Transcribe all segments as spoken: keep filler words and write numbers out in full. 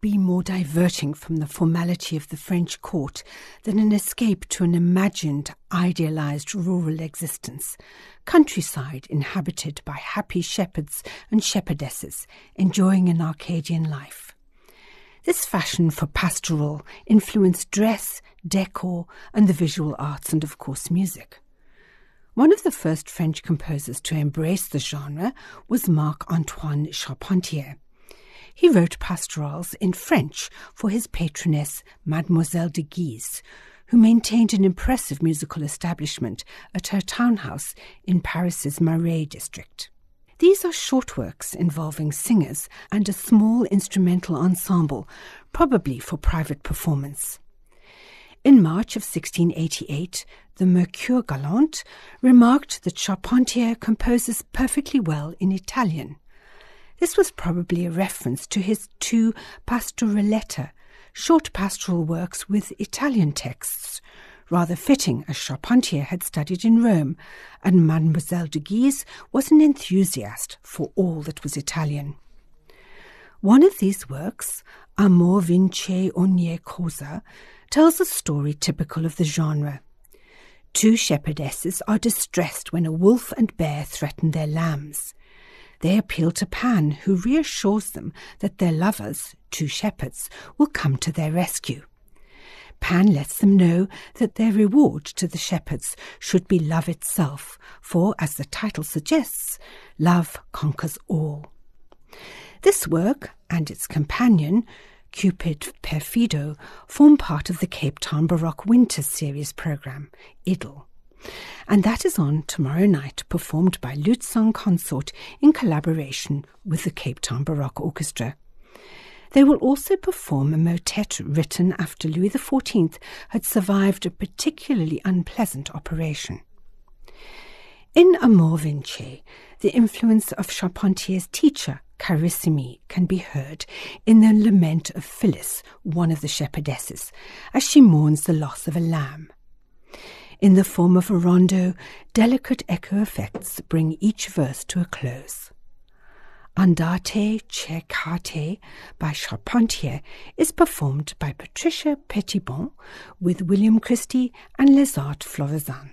be more diverting from the formality of the French court than an escape to an imagined, idealized rural existence, countryside inhabited by happy shepherds and shepherdesses enjoying an Arcadian life. This fashion for pastoral influenced dress, decor, and the visual arts, and of course music. One of the first French composers to embrace the genre was Marc-Antoine Charpentier. He wrote pastorals in French for his patroness Mademoiselle de Guise, who maintained an impressive musical establishment at her townhouse in Paris's Marais district. These are short works involving singers and a small instrumental ensemble, probably for private performance. In March of sixteen eighty-eight, the Mercure Galant remarked that Charpentier composes perfectly well in Italian. This was probably a reference to his two pastorellette, short pastoral works with Italian texts, rather fitting as Charpentier had studied in Rome, and Mademoiselle de Guise was an enthusiast for all that was Italian. One of these works, Amor vince ogni cosa, tells a story typical of the genre. Two shepherdesses are distressed when a wolf and bear threaten their lambs. They appeal to Pan, who reassures them that their lovers, two shepherds, will come to their rescue. Pan lets them know that their reward to the shepherds should be love itself, for, as the title suggests, love conquers all. This work and its companion, Cupid Perfido, form part of the Cape Town Baroque Winter Series programme, Idyll. And that is on tomorrow night, performed by Lutesong Consort in collaboration with the Cape Town Baroque Orchestra. They will also perform a motet written after Louis the fourteenth had survived a particularly unpleasant operation. In Amor vince, the influence of Charpentier's teacher, Carissimi, can be heard in the lament of Phyllis, one of the shepherdesses, as she mourns the loss of a lamb. In the form of a rondo, delicate echo effects bring each verse to a close. Andate cercate by Charpentier is performed by Patricia Petitbon with William Christie and Les Arts Florisan.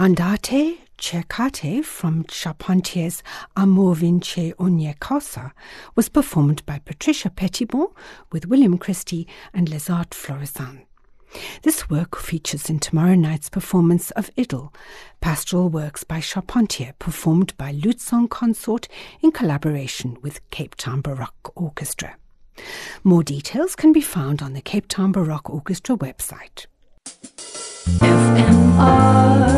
Andate Cercate from Charpentier's Amor vince ogni cosa was performed by Patricia Pettibon with William Christie and Les Arts Florissants. This work features in tomorrow night's performance of Idyll, pastoral works by Charpentier, performed by Lutesong Consort in collaboration with Cape Town Baroque Orchestra. More details can be found on the Cape Town Baroque Orchestra website. F M R